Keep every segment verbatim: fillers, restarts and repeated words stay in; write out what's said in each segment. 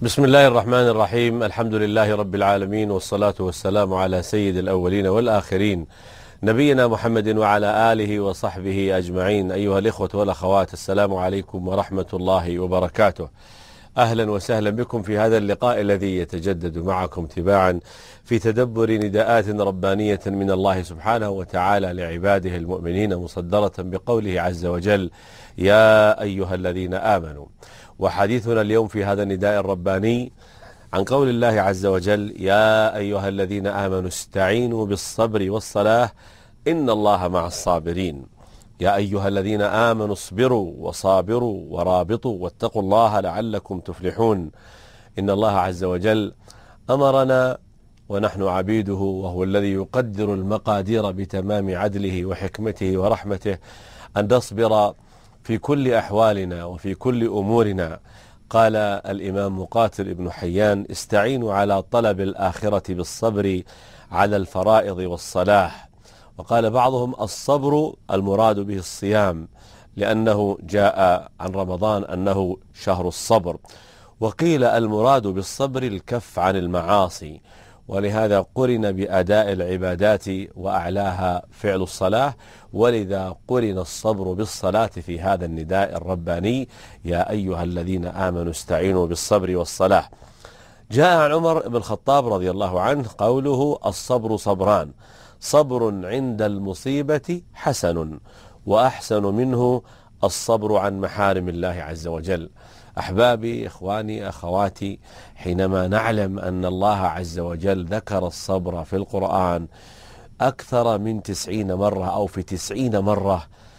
بسم الله الرحمن الرحيم. الحمد لله رب العالمين، والصلاة والسلام على سيد الأولين والآخرين نبينا محمد وعلى آله وصحبه أجمعين. أيها الإخوة والأخوات، السلام عليكم ورحمة الله وبركاته. أهلا وسهلا بكم في هذا اللقاء الذي يتجدد معكم تباعا في تدبر نداءات ربانية من الله سبحانه وتعالى لعباده المؤمنين، مصدرة بقوله عز وجل: يا أيها الذين آمنوا. وحديثنا اليوم في هذا النداء الرباني عن قول الله عز وجل: يا أيها الذين آمنوا استعينوا بالصبر والصلاة إن الله مع الصابرين. يا أيها الذين آمنوا اصبروا وصابروا ورابطوا واتقوا الله لعلكم تفلحون. إن الله عز وجل أمرنا ونحن عبيده، وهو الذي يقدر المقادير بتمام عدله وحكمته ورحمته، أن نصبر في كل أحوالنا وفي كل أمورنا. قال الإمام مقاتل ابن حيان: استعينوا على طلب الآخرة بالصبر على الفرائض والصلاح. وقال بعضهم: الصبر المراد به الصيام، لأنه جاء عن رمضان أنه شهر الصبر. وقيل المراد بالصبر الكف عن المعاصي، ولهذا قرن بأداء العبادات وأعلاها فعل الصلاة، ولذا قرن الصبر بالصلاة في هذا النداء الرباني: يا أيها الذين آمنوا استعينوا بالصبر والصلاة. جاء عن عمر بن الخطاب رضي الله عنه قوله: الصبر صبران، صبر عند المصيبة حسن، وأحسن منه الصبر عن محارم الله عز وجل. أحبابي، إخواني، أخواتي، حينما نعلم أن الله عز وجل ذكر الصبر في القرآن أكثر من تسعين مرة أو في تسعين مرة،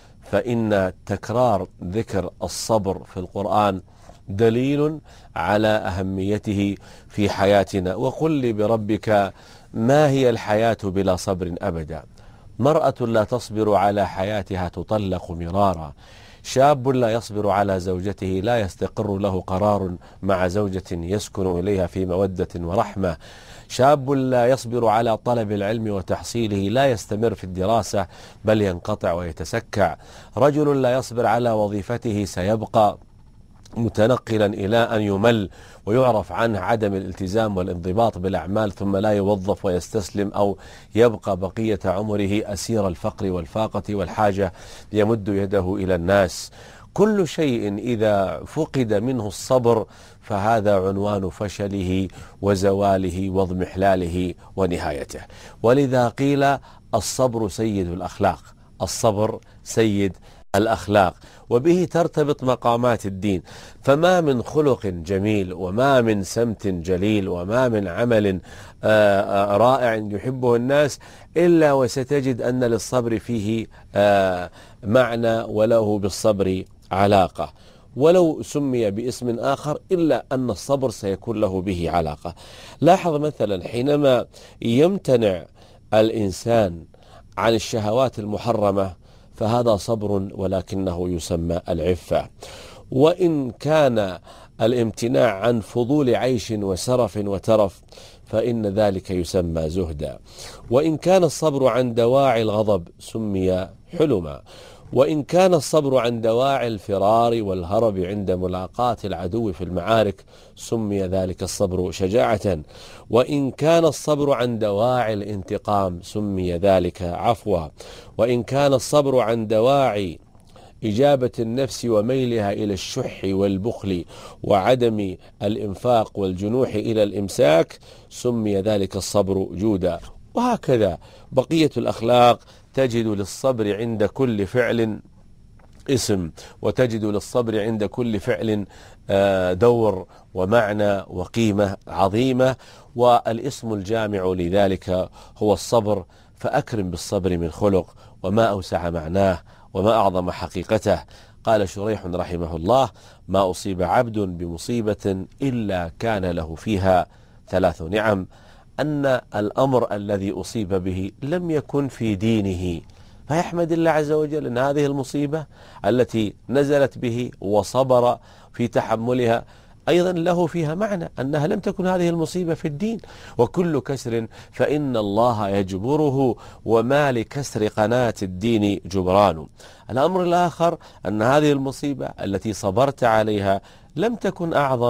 فإن تكرار ذكر الصبر في القرآن دليل على أهميته في حياتنا. وقل لي بربك ما هي الحياة بلا صبر أبدا؟ مرأة لا تصبر على حياتها تطلق مرارا. شاب لا يصبر على زوجته لا يستقر له قرار مع زوجة يسكن إليها في مودة ورحمة. شاب لا يصبر على طلب العلم وتحصيله لا يستمر في الدراسة بل ينقطع ويتسكع. رجل لا يصبر على وظيفته سيبقى متنقلا إلى أن يمل ويعرف عنه عدم الالتزام والانضباط بالأعمال، ثم لا يوظف ويستسلم أو يبقى بقية عمره أسير الفقر والفاقة والحاجة يمد يده إلى الناس. كل شيء إذا فقد منه الصبر فهذا عنوان فشله وزواله واضمحلاله ونهايته. ولذا قيل: الصبر سيد الأخلاق. الصبر سيد الأخلاق، وبه ترتبط مقامات الدين. فما من خلق جميل، وما من سمت جليل، وما من عمل رائع يحبه الناس إلا وستجد أن للصبر فيه معنى وله بالصبر علاقة، ولو سمي باسم آخر إلا أن الصبر سيكون له به علاقة. لاحظ مثلا حينما يمتنع الإنسان عن الشهوات المحرمة فهذا صبر، ولكنه يسمى العفة. وإن كان الامتناع عن فضول عيش وسرف وترف فإن ذلك يسمى زهدا. وإن كان الصبر عن دواعي الغضب سمي حلما. وإن كان الصبر عن دواعي الفرار والهرب عند ملاقاة العدو في المعارك سمي ذلك الصبر شجاعة. وإن كان الصبر عن دواعي الانتقام سمي ذلك عفوا. وإن كان الصبر عن دواعي إجابة النفس وميلها إلى الشح والبخل وعدم الإنفاق والجنوح إلى الإمساك سمي ذلك الصبر جودا. وهكذا بقية الأخلاق تجد للصبر عند كل فعل اسم، وتجد للصبر عند كل فعل دور ومعنى وقيمة عظيمة، والاسم الجامع لذلك هو الصبر. فأكرم بالصبر من خلق، وما أوسع معناه وما أعظم حقيقته. قال شريح رحمه الله: ما أصيب عبد بمصيبة إلا كان له فيها ثلاث نعم: أن الأمر الذي أصيب به لم يكن في دينه فيحمد الله عز وجل أن هذه المصيبة التي نزلت به وصبر في تحملها أيضا له فيها معنى أنها لم تكن هذه المصيبة في الدين. وكل كسر فإن الله يجبره، وما لكسر قناة الدين جبران. الأمر الآخر أن هذه المصيبة التي صبرت عليها لم تكن أعظم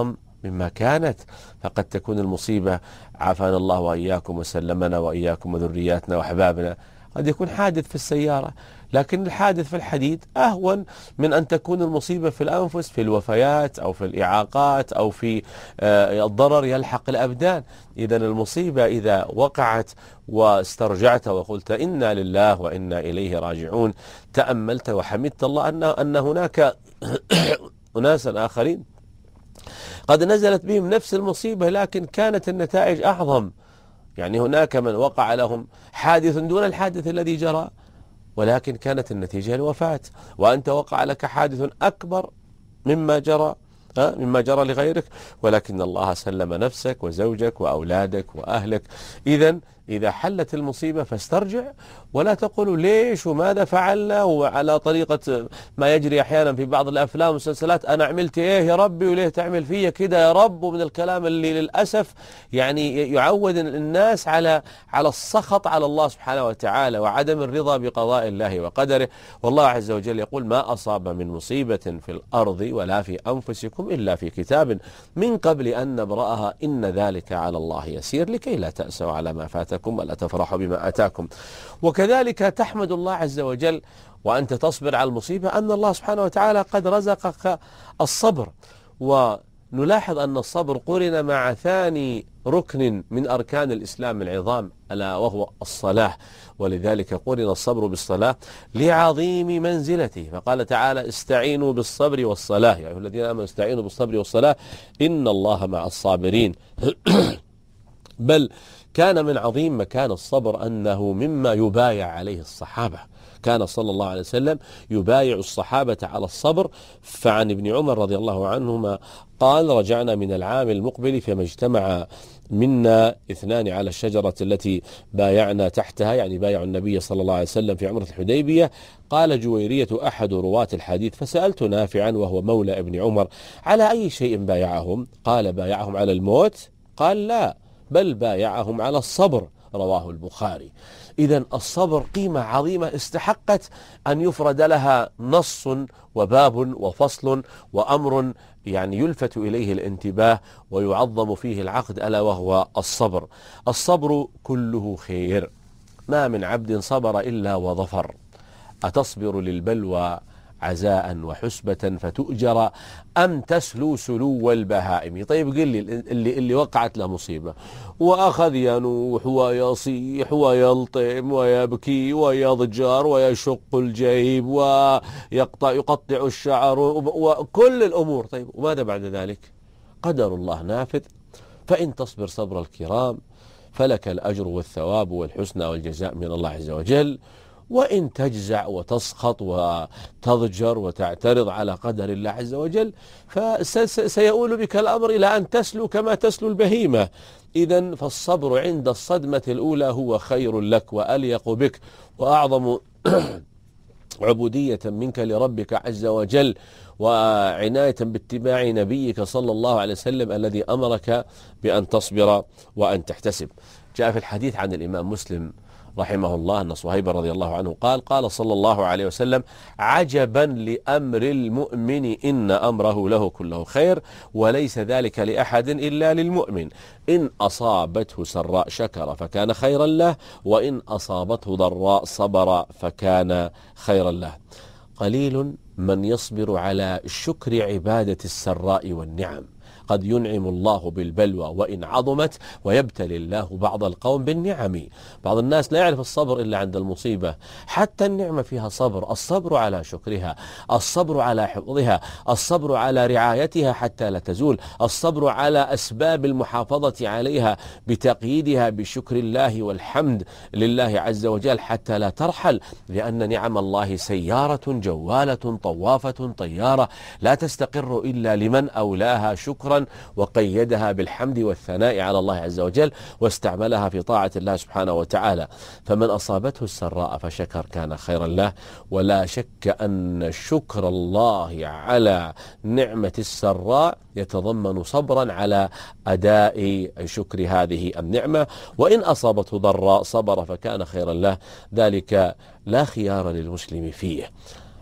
مما كانت. فقد تكون المصيبة، عافانا الله وإياكم وسلمنا وإياكم وذرياتنا وأحبابنا، قد يكون حادث في السيارة، لكن الحادث في الحديد أهون من أن تكون المصيبة في الأنفس، في الوفيات أو في الإعاقات أو في الضرر يلحق الأبدان. إذن المصيبة إذا وقعت واسترجعت وقلت إنا لله وإنا إليه راجعون، تأملت وحمدت الله أن أن هناك أناسا آخرين قد نزلت بهم نفس المصيبة لكن كانت النتائج أعظم. يعني هناك من وقع لهم حادث دون الحادث الذي جرى، ولكن كانت النتيجة الوفاة، وأنت وقع لك حادث أكبر مما جرى مما جرى لغيرك، ولكن الله سلم نفسك وزوجك وأولادك وأهلك. إذن إذا حلت المصيبة فاسترجع، ولا تقولوا ليش وماذا فعلنا، وعلى طريقة ما يجري أحيانا في بعض الأفلام والمسلسلات، أنا عملت إيه يا ربي وليه تعمل فيا كده يا رب، ومن الكلام اللي للأسف يعني يعود الناس على على السخط على الله سبحانه وتعالى وعدم الرضا بقضاء الله وقدره. والله عز وجل يقول ما أصاب من مصيبة في الأرض ولا في أنفسكم إلا في كتاب من قبل أن نبرأها إن ذلك على الله يسير، لكي لا تأسوا على ما فاتكم ولا تفرحوا بما أتاكم. وكذلك تحمد الله عز وجل وأنت تصبر على المصيبة أن الله سبحانه وتعالى قد رزقك الصبر. ونلاحظ أن الصبر قرن مع ثاني ركن من أركان الإسلام العظام، ألا وهو الصلاة، ولذلك قرن الصبر بالصلاة لعظيم منزلته. فقال تعالى استعينوا بالصبر والصلاة، يا أيها الذين آمنوا استعينوا بالصبر والصلاة إن الله مع الصابرين. بل كان من عظيم مكان الصبر أنه مما يبايع عليه الصحابة، كان صلى الله عليه وسلم يبايع الصحابة على الصبر. فعن ابن عمر رضي الله عنهما قال رجعنا من العام المقبل فما اجتمع منا اثنان على الشجرة التي بايعنا تحتها، يعني بايعوا النبي صلى الله عليه وسلم في عمرة الحديبية. قال جويرية أحد رواة الحديث فسألت نافعا وهو مولى ابن عمر على أي شيء بايعهم؟ قال بايعهم على الموت؟ قال لا، بل بايعهم على الصبر، رواه البخاري. إذن الصبر قيمة عظيمة استحقت أن يفرد لها نص وباب وفصل وأمر يعني يلفت إليه الانتباه ويعظم فيه العقد، ألا وهو الصبر. الصبر كله خير، ما من عبد صبر إلا وظفر. أتصبر للبلوى عزاء وحسبة فتؤجر أم تسلو سلو البهائم؟ طيب قل لي اللي, اللي وقعت له مصيبة وأخذ ينوح ويصيح ويلطم ويبكي ويضجر ويشق الجيب ويقطع يقطع الشعر وكل الأمور، طيب وماذا بعد ذلك؟ قدر الله نافذ، فإن تصبر صبر الكرام فلك الأجر والثواب والحسنى والجزاء من الله عز وجل، وإن تجزع وتسخط وتضجر وتعترض على قدر الله عز وجل فسيؤول بك الأمر إلى أن تسلو كما تسلو البهيمة. إذن فالصبر عند الصدمة الأولى هو خير لك وأليق بك وأعظم عبودية منك لربك عز وجل، وعناية باتباع نبيك صلى الله عليه وسلم الذي أمرك بأن تصبر وأن تحتسب. جاء في الحديث عن الإمام مسلم رحمه الله أن صهيب رضي الله عنه قال قال صلى الله عليه وسلم عجبا لأمر المؤمن إن أمره له كله خير وليس ذلك لأحد إلا للمؤمن، إن أصابته سراء شكر فكان خيرا له وإن أصابته ضراء صبر فكان خيرا له. قليل من يصبر على شكر عبادة السراء والنعم، قد ينعم الله بالبلوى وإن عظمت ويبتلي الله بعض القوم بالنعم. بعض الناس لا يعرف الصبر إلا عند المصيبة، حتى النعمة فيها صبر، الصبر على شكرها، الصبر على حفظها، الصبر على رعايتها حتى لا تزول، الصبر على أسباب المحافظة عليها بتقييدها بشكر الله والحمد لله عز وجل حتى لا ترحل، لأن نعم الله سيارة جوالة طوافة طيارة لا تستقر إلا لمن أولاها شكرا وقيدها بالحمد والثناء على الله عز وجل واستعملها في طاعة الله سبحانه وتعالى. فمن أصابته السراء فشكر كان خيرا له، ولا شك أن شكر الله على نعمة السراء يتضمن صبرا على أداء شكر هذه النعمة، وإن أصابته ضراء صبر فكان خيرا له، ذلك لا خيار للمسلم فيه.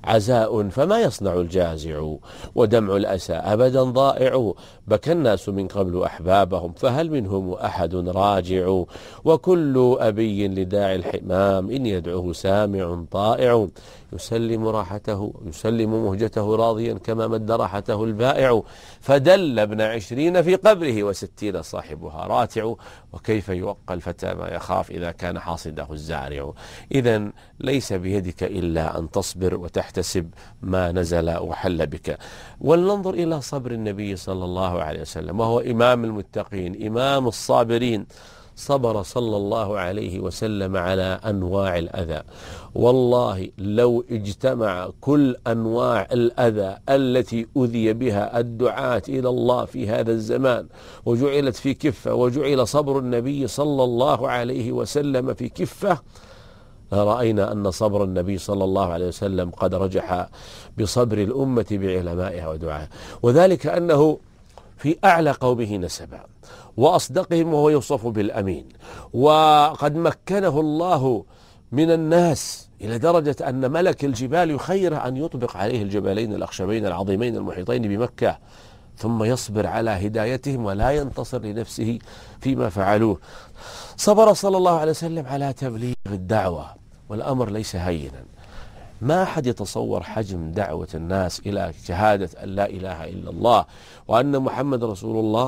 عزاء فما يصنع الجازع، ودمع الأسى أبدا ضائع، بكى الناس من قبل أحبابهم فهل منهم أحد راجع، وكل أبي لداعي الحمام إن يدعوه سامع طائع، يسلم راحته يسلم مهجته راضيا كما مد راحته البائع، فدل ابن عشرين في قبره وستين صاحبها راتع، وكيف يوقى الفتى ما يخاف إذا كان حاصده الزارع. إذن ليس بيدك إلا أن تصبر وتحتسب ما نزل وحل بك. ولننظر إلى صبر النبي صلى الله عليه وسلم، وهو إمام المتقين إمام الصابرين. صبر صلى الله عليه وسلم على أنواع الأذى. والله لو اجتمع كل أنواع الأذى التي أذي بها الدعاة إلى الله في هذا الزمان وجعلت في كفة، وجعل صبر النبي صلى الله عليه وسلم في كفة، رأينا أن صبر النبي صلى الله عليه وسلم قد رجح بصبر الأمة بعلمائها ودعائها، وذلك أنه في أعلى قومه نسبا وأصدقهم، وهو يوصف بالأمين، وقد مكنه الله من الناس إلى درجة أن ملك الجبال يخيره أن يطبق عليه الجبلين الأخشبين العظيمين المحيطين بمكة، ثم يصبر على هدايتهم ولا ينتصر لنفسه فيما فعلوه. صبر صلى الله عليه وسلم على تبليغ الدعوة، والأمر ليس هينا. ما أحد يتصور حجم دعوة الناس إلى شهادة أن لا إله إلا الله وأن محمد رسول الله،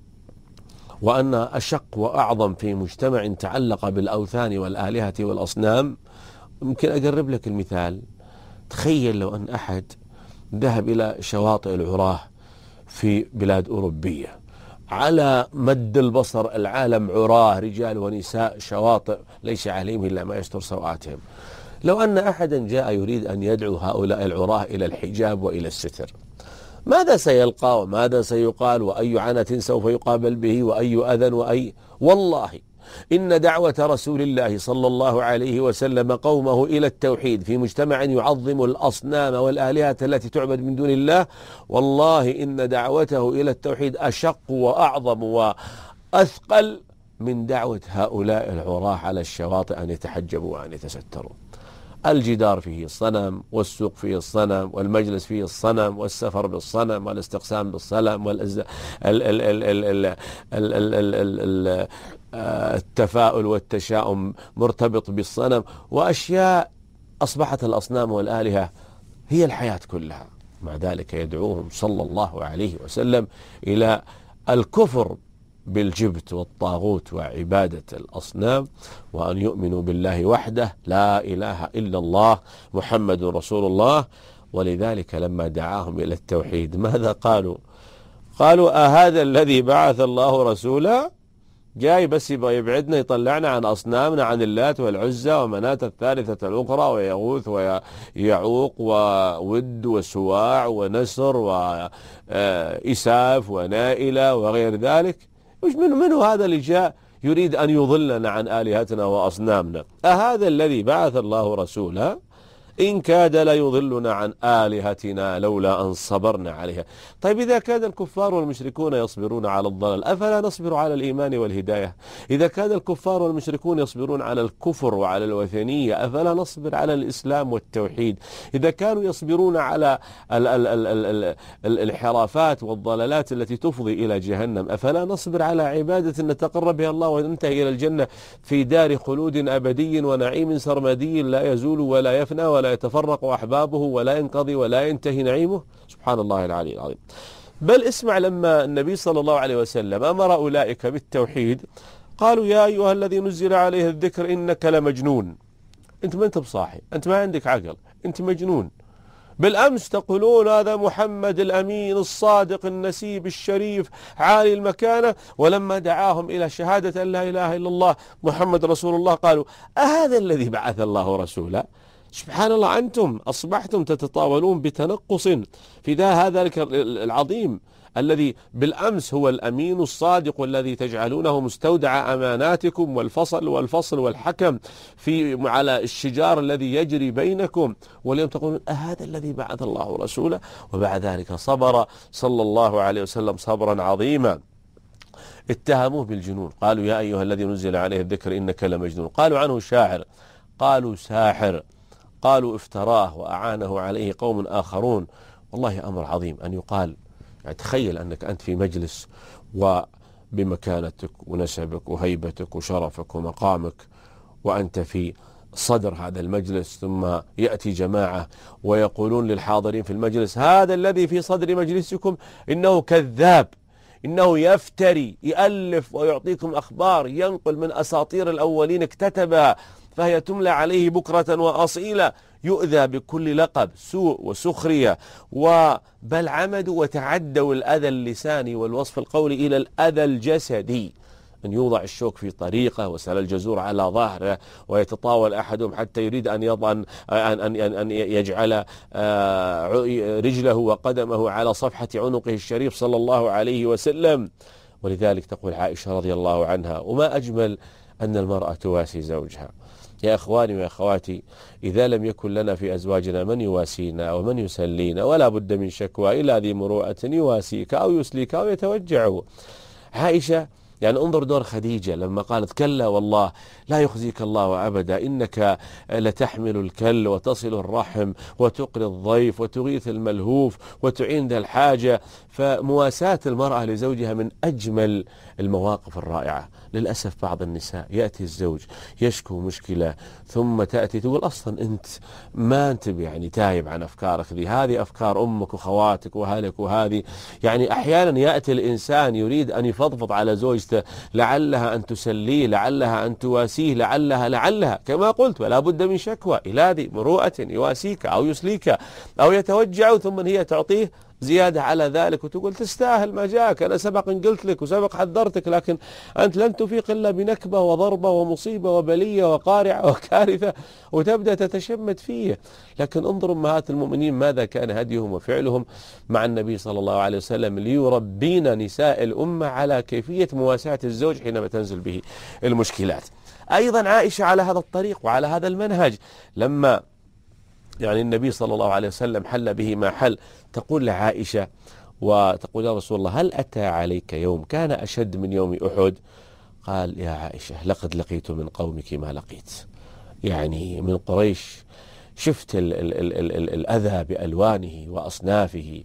وأن أشق وأعظم في مجتمع تعلق بالأوثان والآلهة والأصنام. يمكن أقرب لك المثال. تخيل لو أن أحد ذهب إلى شواطئ العراه في بلاد أوروبية، على مد البصر العالم عراه، رجال ونساء، شواطئ ليس عليهم إلا ما يستر سوآتهم. لو أن أحدا جاء يريد أن يدعو هؤلاء العراه إلى الحجاب وإلى الستر، ماذا سيلقى وماذا سيقال وأي عنة سوف يقابل به وأي أذى وأي؟ والله إن دعوة رسول الله صلى الله عليه وسلم قومه إلى التوحيد في مجتمع يعظم الأصنام والآلهة التي تعبد من دون الله، والله إن دعوته إلى التوحيد أشق وأعظم وأثقل من دعوة هؤلاء العراة على الشواطئ أن يتحجبوا وأن يتستروا. الجدار فيه الصنم، والسوق فيه الصنم، والمجلس فيه الصنم، والسفر بالصنم، والاستقسام بالصنم، والتفاؤل والتشاؤم مرتبط بالصنم، وأشياء أصبحت الأصنام والآلهة هي الحياة كلها. مع ذلك يدعوهم صلى الله عليه وسلم إلى الكفر بالجبت والطاغوت وعبادة الأصنام، وأن يؤمنوا بالله وحده لا إله إلا الله محمد رسول الله. ولذلك لما دعاهم إلى التوحيد ماذا قالوا؟ قالوا أهذا الذي بعث الله رسولا؟ جاي بس يبغى يبعدنا، يطلعنا عن أصنامنا، عن اللات والعزى ومناة الثالثة الأخرى ويغوث ويعوق وود وسواع ونسر وإساف ونائلة وغير ذلك. وش من منه هذا اللي جاء يريد أن يضلنا عن آلهتنا وأصنامنا؟ أهذا الذي بعث الله رسولا؟ إن كاد ليضلنا عن آلهتنا لولا أن صبرنا عليها. طيب إذا كان الكفار والمشركون يصبرون على الضلال أفلا نصبر على الإيمان والهداية؟ إذا كان الكفار والمشركون يصبرون على الكفر وعلى الوثنية أفلا نصبر على الإسلام والتوحيد؟ إذا كانوا يصبرون على ال ال ال ال ال الانحرافات والضلالات التي تفضي إلى جهنم أفلا نصبر على عبادة نتقرب بها الله وننتهي إلى الجنة في دار خلود أبدي ونعيم سرمدي لا يزول ولا يفنى ولا يتفرق أحبابه ولا ينقضي ولا ينتهي نعيمه؟ سبحان الله العلي العظيم. بل اسمع لما النبي صلى الله عليه وسلم أمر أولئك بالتوحيد قالوا يا أيها الذي نزل عليه الذكر إنك لمجنون. أنت ما أنت بصاحي، أنت ما عندك عقل، أنت مجنون. بالأمس تقولون هذا محمد الأمين الصادق النسيب الشريف عالي المكانة، ولما دعاهم إلى شهادة أن لا إله إلا الله محمد رسول الله قالوا أهذا الذي بعث الله رسولا؟ سبحان الله، أنتم أصبحتم تتطاولون بتنقص في ذا هذا العظيم الذي بالأمس هو الأمين الصادق والذي تجعلونه مستودع أماناتكم والفصل والفصل والحكم في على الشجار الذي يجري بينكم، واليوم تقولون أهذا الذي بعث الله رسوله؟ وبعد ذلك صبر صلى الله عليه وسلم صبرا عظيما. اتهموه بالجنون، قالوا يا أيها الذي نزل عليه الذكر إنك لمجنون، قالوا عنه شاعر، قالوا ساحر، قالوا افتراه وأعانه عليه قوم آخرون. والله أمر عظيم أن يقال. يعني تخيل أنك أنت في مجلس وبمكانتك ونسبك وهيبتك وشرفك ومقامك، وأنت في صدر هذا المجلس، ثم يأتي جماعة ويقولون للحاضرين في المجلس: هذا الذي في صدر مجلسكم إنه كذاب، إنه يفتري، يألف ويعطيكم أخبار، ينقل من أساطير الأولين اكتتبها فهي تملى عليه بكرة وأصيلا، يؤذى بكل لقب، سوء وسخرية، وبل عمدوا وتعدوا الأذى اللساني والوصف القولي إلى الأذى الجسدي، أن يوضع الشوك في طريقه وسل الجزور على ظهره، ويتطاول أحدهم حتى يريد أن يضع أن أن أن يجعل رجله وقدمه على صفحة عنقه الشريف صلى الله عليه وسلم. ولذلك تقول عائشة رضي الله عنها: وما أجمل أن المرأة تواسي زوجها. يا إخواني وأخواتي، إذا لم يكن لنا في أزواجنا من يواسينا ومن يسلينا، ولا بد من شكوى إلى ذي مروءة يواسيك أو يسليك أو يتوجع. عائشة يعني انظر دور خديجة لما قالت: كلا والله لا يخزيك الله أبدا، إنك لتحمل الكل وتصل الرحم وتقري الضيف وتغيث الملهوف وتعين ذا الحاجة. فمواساة المرأة لزوجها من أجمل المواقف الرائعة. للأسف بعض النساء يأتي الزوج يشكو مشكلة، ثم تأتي تقول: أصلا أنت ما أنت يعني تايب عن أفكارك ذي، هذه أفكار أمك وخواتك وهلك وهذه. يعني أحيانا يأتي الإنسان يريد أن يفضفض على زوجته، لعلها أن تسليه، لعلها أن تواسيه، لعلها لعلها كما قلت، ولا بد من شكوى إلى ذي مروءة يواسيك أو يسليك أو يتوجع، ثم هي تعطيه زيادة على ذلك وتقول: تستاهل ما جاك، أنا سبق إن قلت لك وسبق حذرتك، لكن أنت لن تفيق إلا بنكبة وضربة ومصيبة وبلية وقارعة وكارثة، وتبدأ تتشمت فيه. لكن انظروا أمهات المؤمنين ماذا كان هديهم وفعلهم مع النبي صلى الله عليه وسلم ليربين نساء الأمة على كيفية مواساة الزوج حينما تنزل به المشكلات. أيضا عائشة على هذا الطريق وعلى هذا المنهج، لما يعني النبي صلى الله عليه وسلم حل به ما حل، تقول لعائشة وتقول: يا رسول الله، هل أتى عليك يوم كان أشد من يوم أحد؟ قال: يا عائشة، لقد لقيت من قومك ما لقيت. يعني من قريش شفت ال ال ال ال ال الأذى بألوانه وأصنافه،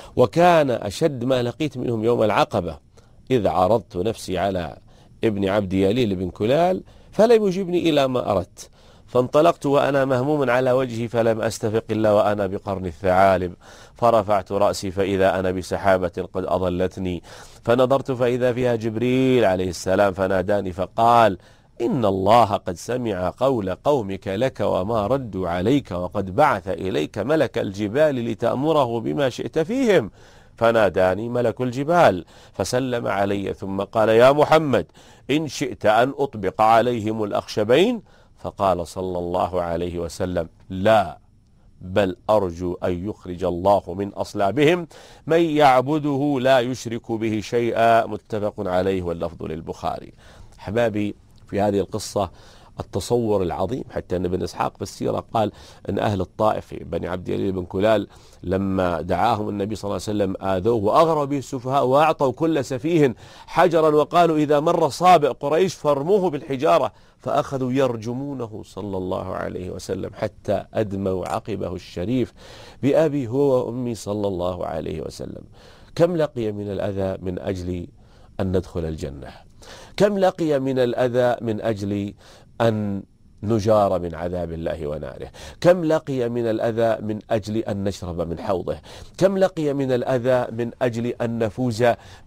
وكان أشد ما لقيت منهم يوم العقبة، إذ عرضت نفسي على ابن عبد يليل بن كلال فلم يجبني إلى ما أردت، فانطلقت وأنا مهموم على وجهي فلم أستفق إلا وأنا بقرن الثعالب، فرفعت رأسي فإذا أنا بسحابة قد أضلتني، فنظرت فإذا فيها جبريل عليه السلام فناداني فقال: إن الله قد سمع قول قومك لك وما ردوا عليك، وقد بعث إليك ملك الجبال لتأمره بما شئت فيهم. فناداني ملك الجبال فسلم علي ثم قال: يا محمد، إن شئت أن أطبق عليهم الأخشبين؟ فقال صلى الله عليه وسلم: لا، بل أرجو أن يخرج الله من أصلابهم من يعبده لا يشرك به شيئا. متفق عليه واللفظ للبخاري. حبابي، في هذه القصة التصور العظيم، حتى أن ابن إسحاق بالسيرة قال أن أهل الطائف بني عبد يليل بن كلال لما دعاهم النبي صلى الله عليه وسلم آذوه وأغروا به السفهاء، وأعطوا كل سفيه حجرا وقالوا: إذا مر صابئ قريش فارموه بالحجارة، فأخذوا يرجمونه صلى الله عليه وسلم حتى أدموا عقبه الشريف بأبي هو وأمي صلى الله عليه وسلم. كم لقي من الأذى من أجل أن ندخل الجنة، كم لقي من الأذى من أجل أن نجار من عذاب الله وناره، كم لقي من الأذى من أجل أن نشرب من حوضه، كم لقي من الأذى من أجل أن نفوز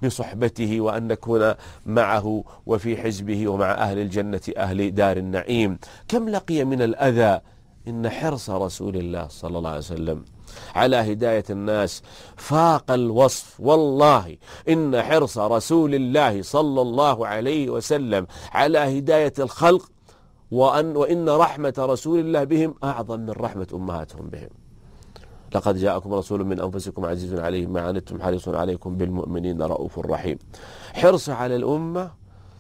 بصحبته وأن نكون معه وفي حزبه ومع أهل الجنة أهل دار النعيم، كم لقي من الأذى. إن حرص رسول الله صلى الله عليه وسلم على هداية الناس فاق الوصف. والله إن حرص رسول الله صلى الله عليه وسلم على هداية الخلق وأن وإن رحمة رسول الله بهم أعظم من رحمة أمهاتهم بهم. لقد جاءكم رسول من أنفسكم عزيز عليه ما عنتم حريص عليكم بالمؤمنين رؤوف رحيم. حرص على الأمة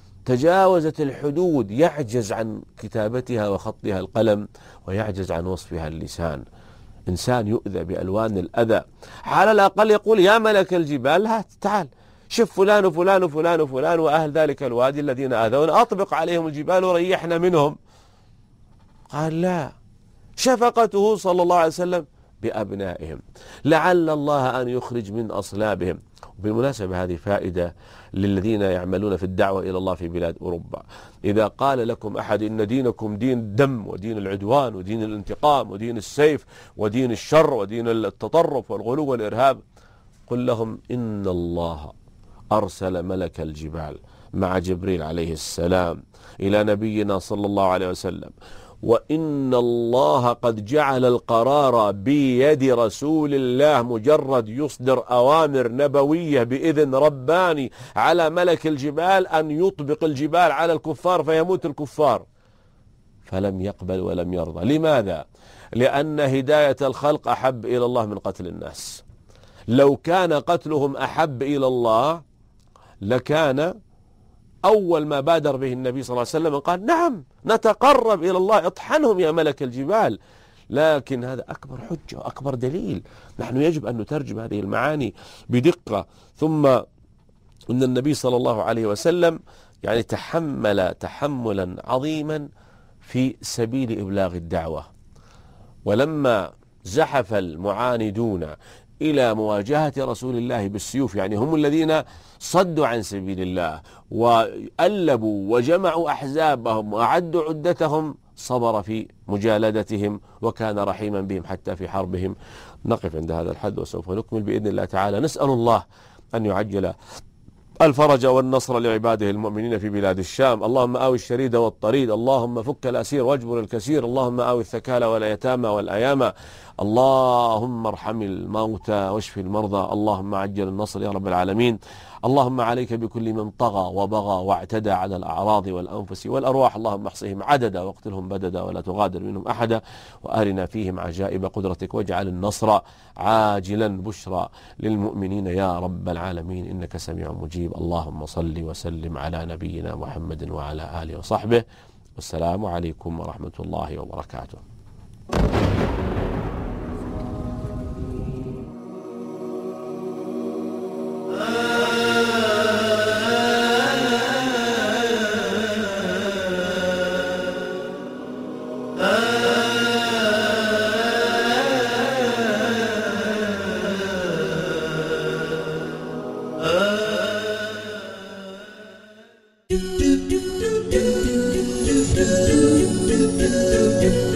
تجاوزت الحدود، يعجز عن كتابتها وخطها القلم ويعجز عن وصفها اللسان. إنسان يؤذى بألوان الأذى، على الأقل يقول: يا ملك الجبال، هات تعال شوف فلان وفلان وفلان وفلان وأهل ذلك الوادي الذين آذون، أطبق عليهم الجبال وريحنا منهم. قال: لا، شفقته صلى الله عليه وسلم بأبنائهم، لعل الله أن يخرج من أصلابهم. بالمناسبة هذه فائدة للذين يعملون في الدعوة إلى الله في بلاد أوروبا. إذا قال لكم أحد إن دينكم دين الدم ودين العدوان ودين الانتقام ودين السيف ودين الشر ودين التطرف والغلو والإرهاب، قل لهم إن الله أرسل ملك الجبال مع جبريل عليه السلام إلى نبينا صلى الله عليه وسلم، وإن الله قد جعل القرار بيد رسول الله، مجرد يصدر أوامر نبوية بإذن رباني على ملك الجبال أن يطبق الجبال على الكفار فيموت الكفار، فلم يقبل ولم يرضى. لماذا؟ لأن هداية الخلق أحب إلى الله من قتل الناس. لو كان قتلهم أحب إلى الله لكان أول ما بادر به النبي صلى الله عليه وسلم قال نعم نتقرب إلى الله، اطحنهم يا ملك الجبال. لكن هذا أكبر حجة وأكبر دليل. نحن يجب أن نترجم هذه المعاني بدقة. ثم أن النبي صلى الله عليه وسلم يعني تحمل تحملا عظيما في سبيل إبلاغ الدعوة، ولما زحف المعاندون إلى مواجهة رسول الله بالسيوف، يعني هم الذين صدوا عن سبيل الله وألبوا وجمعوا أحزابهم وأعدوا عدتهم، صبر في مجالدتهم وكان رحيما بهم حتى في حربهم. نقف عند هذا الحد وسوف نكمل بإذن الله تعالى. نسأل الله أن يعجل الفرج والنصر لعباده المؤمنين في بلاد الشام. اللهم آوي الشريد والطريد، اللهم فك الأسير واجبر الكسير، اللهم آوي الثكالى والأيتامى والأيامى، اللهم ارحم الموتى واشف المرضى، اللهم عجل النصر يا رب العالمين. اللهم عليك بكل من طغى وبغى واعتدى على الأعراض والأنفس والأرواح، اللهم احصهم عددا واقتلهم بددا ولا تغادر منهم أحدا، وأرنا فيهم عجائب قدرتك، واجعل النصر عاجلا بشرى للمؤمنين يا رب العالمين إنك سميع مجيب. اللهم صل وسلم على نبينا محمد وعلى آله وصحبه، والسلام عليكم ورحمة الله وبركاته. do do do do do do do do do do